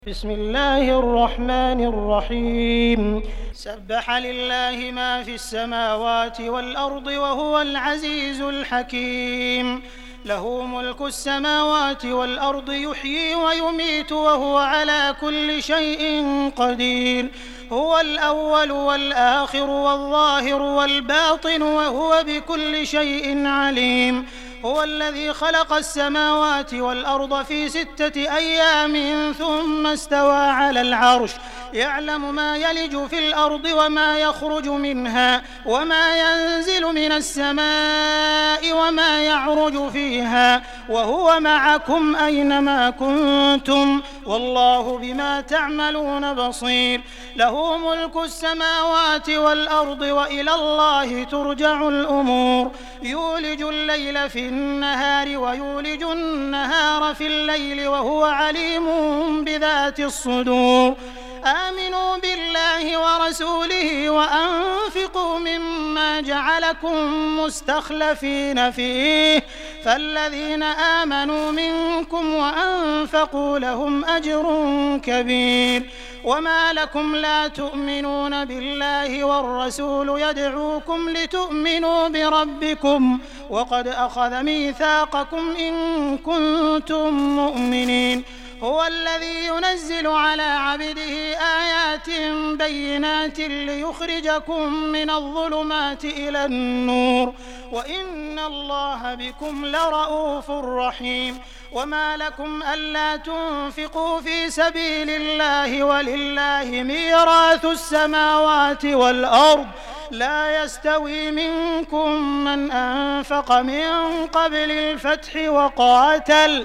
بسم الله الرحمن الرحيم. سبح لله ما في السماوات والأرض وهو العزيز الحكيم. له ملك السماوات والأرض يحيي ويميت وهو على كل شيء قدير. هو الأول والآخر والظاهر والباطن وهو بكل شيء عليم. هو الذي خلق السماوات والأرض في 6 أيام ثم استوى على العرش يعلم ما يلج في الأرض وما يخرج منها وما ينزل من السماء وما يعرج فيها وهو معكم أينما كنتم والله بما تعملون بصير. له ملك السماوات والأرض وإلى الله ترجع الأمور. يولج الليل في النهار ويولج النهار في الليل وهو عليم بذات الصدور. آمنوا بالله ورسوله وأنفقوا مما جعلكم مستخلفين فيه فالذين آمنوا منكم وأنفقوا لهم أجر كبير. وما لكم لا تؤمنون بالله والرسول يدعوكم لتؤمنوا بربكم وقد أخذ ميثاقكم إن كنتم مؤمنين. هو الذي ينزل على عبده آيات بينات ليخرجكم من الظلمات إلى النور وإن الله بكم لرءوف رحيم. وما لكم ألا تنفقوا في سبيل الله ولله ميراث السماوات والأرض لا يستوي منكم من أنفق من قبل الفتح وقاتل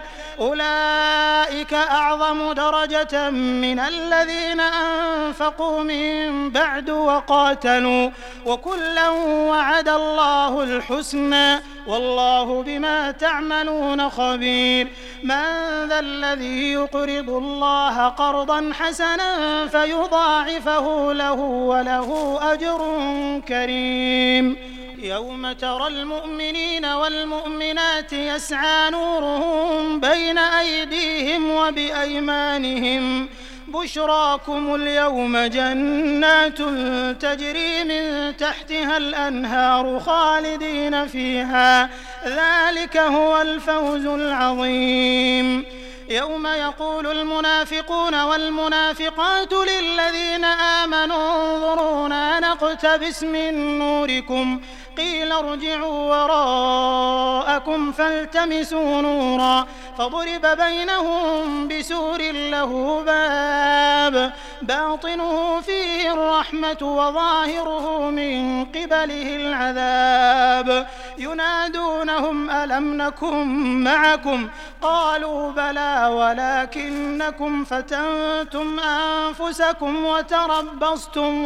أولئك أعظم درجة من الذين أنفقوا من بعد وقاتلوا وكلا وعد الله الحسنى والله بما تعملون خبير. من ذا الذي يقرض الله قرضا حسنا فيضاعفه له وله أجر كريم. يوم ترى المؤمنين والمؤمنات يسعى نورهم بين أيديهم وبأيمانهم بشراكم اليوم جنات تجري من تحتها الأنهار خالدين فيها ذلك هو الفوز العظيم. يوم يقول المنافقون والمنافقات للذين آمنوا انظرونا نقتبس من نوركم قيل ارجعوا وراءكم فالتمسوا نورا فضرب بينهم بسور له باب باطنه فيه الرحمة وظاهره من قبله العذاب ينادونهم ألم نكن معكم قالوا بلى ولكنكم فتنتم أنفسكم وتربصتم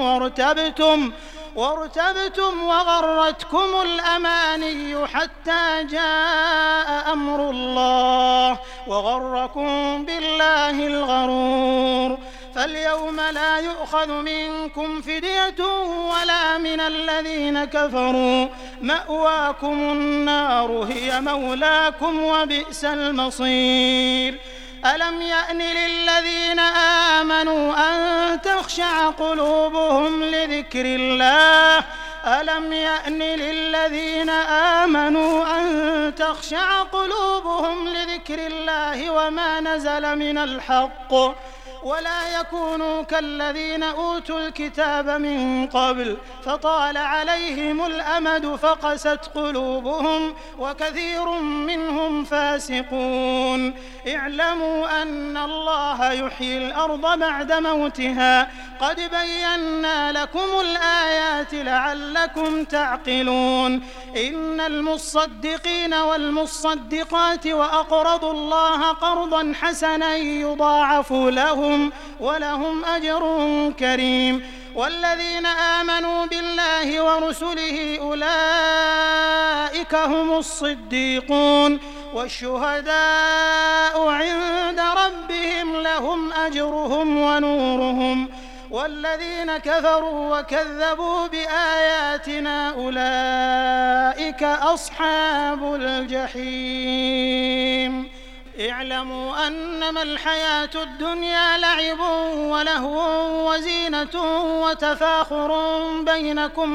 وارتبتم وغرتكم الأماني حتى جاء أمر الله وغركم بالله الغرور. فاليوم لا يؤخذ منكم فدية ولا من الذين كفروا مأواكم النار هي مولاكم وبئس المصير. ألم يأن للذين آمنوا أن تخشع قلوبهم لذكر الله ألم يأن للذين آمنوا أن تخشع قلوبهم لذكر الله وما نزل من الحق ولا يكونوا كالذين أوتوا الكتاب من قبل فطال عليهم الأمد فقست قلوبهم وكثير منهم فاسقون. اعلموا أن الله يحيي الأرض بعد موتها قد بينا لكم الآيات لعلكم تعقلون. إن المصدقين والمصدقات وأقرضوا الله قرضا حسنا يضاعف لهم ولهم أجر كريم. والذين آمنوا بالله ورسله أولئك هم الصديقون والشهداء عند ربهم لهم أجرهم ونورهم والذين كفروا وكذبوا بآياتنا أولئك أصحاب الجحيم. اعلموا أنما الحياة الدنيا لعب ولهو وزينة وتفاخر بينكم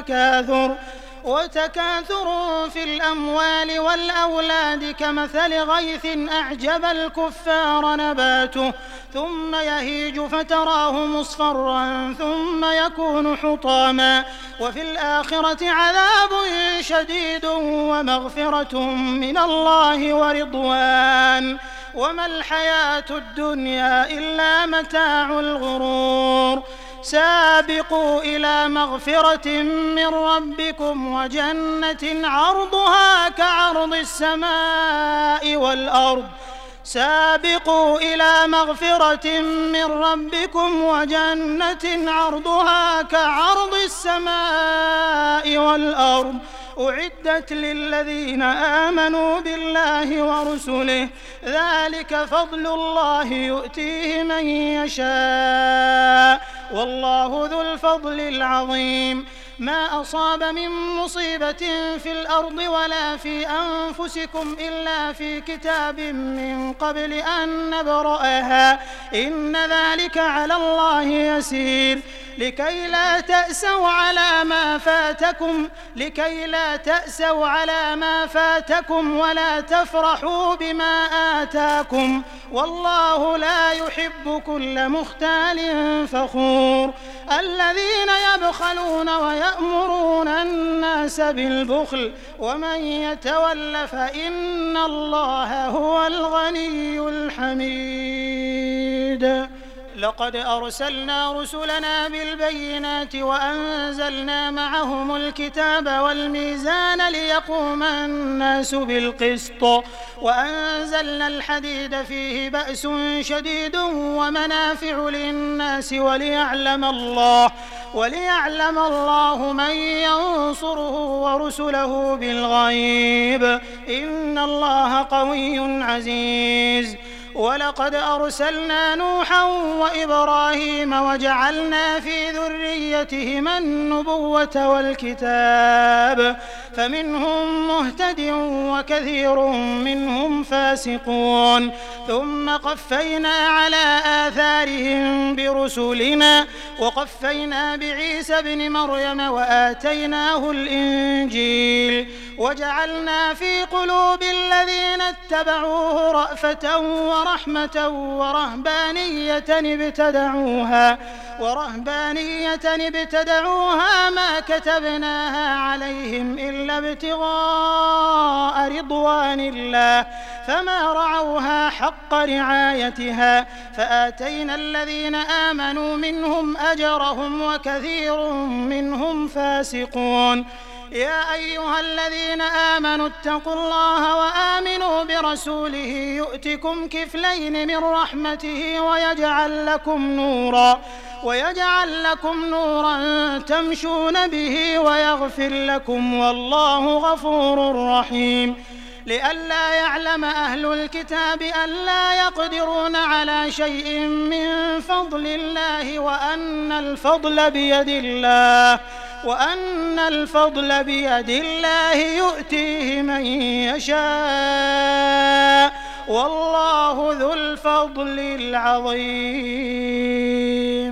وتكاثر في الأموال والأولاد كمثل غيث أعجب الكفار نباته ثم يهيج فتراه مصفرا ثم يكون حطاما وفي الآخرة عذاب شديد ومغفرة من الله ورضوان وما الحياة الدنيا إلا متاع الغرور سابقوا إلى مغفرة من ربكم وجنة عرضها كعرض السماء والأرض سابقوا إلى مغفرة من ربكم وجنة عرضها كعرض السماء والأرض أعدت للذين آمنوا بالله ورسله ذلك فضل الله يؤتيه من يشاء والله ذو الفضل العظيم ما أصاب من مصيبة في الأرض ولا في أنفسكم إلا في كتاب من قبل أن نبرأها إن ذلك على الله يسير لكي لا تأسوا على ما فاتكم ولا تفرحوا بما آتاكم والله لا يحب كل مختال فخور الذين يبخلون ويأمرون الناس بالبخل ومن يتول فإن الله هو الغني الحميد لقد أرسلنا رسلنا بالبينات وأنزلنا معهم الكتاب والميزان ليقوم الناس بالقسط وأنزلنا الحديد فيه بأس شديد ومنافع للناس وليعلم الله من ينصره ورسله بالغيب إن الله قوي عزيز ولقد أرسلنا نوحا وإبراهيم وجعلنا في ذريتهما النبوة والكتاب فمنهم مهتد وكثير منهم فاسقون ثم قفينا على آثارهم برسلنا وقفينا بعيسى ابن مريم وآتيناه الإنجيل وجعلنا في قلوب الذين اتبعوه رأفة ورحمة ورهبانية ابتدعوها ما كتبناها عليهم إلا ابتغاء رضوان الله فما رعوها حق رعايتها فآتينا الذين آمنوا منهم أجرهم وكثير منهم فاسقون يا أيها الذين آمنوا اتقوا الله وآمنوا برسوله يؤتكم كفلين من رحمته ويجعل لكم نورا تمشون به ويغفر لكم والله غفور رحيم لئلا يعلم أهل الكتاب ألا يقدرون على شيء من فضل الله وأن الفضل بيد الله يؤتيه من يشاء والله ذو الفضل العظيم